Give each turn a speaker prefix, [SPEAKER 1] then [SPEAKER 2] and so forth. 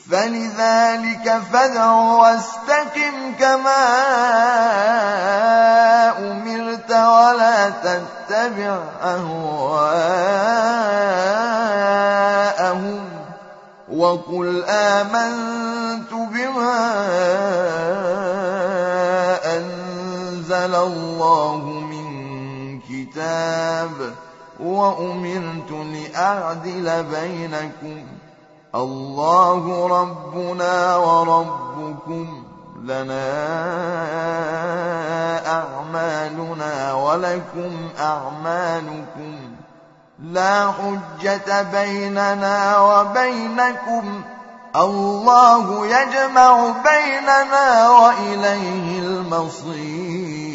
[SPEAKER 1] فلذلك فادع واستقم كما أمرت ولا تتبع أهواءهم وقل آمنت بما أنزل الله من كتاب وأمرت لأعدل بينكم الله ربنا وربكم لنا أعمالنا ولكم أعمالكم لا حجة بيننا وبينكم الله يجمع بيننا وإليه المصير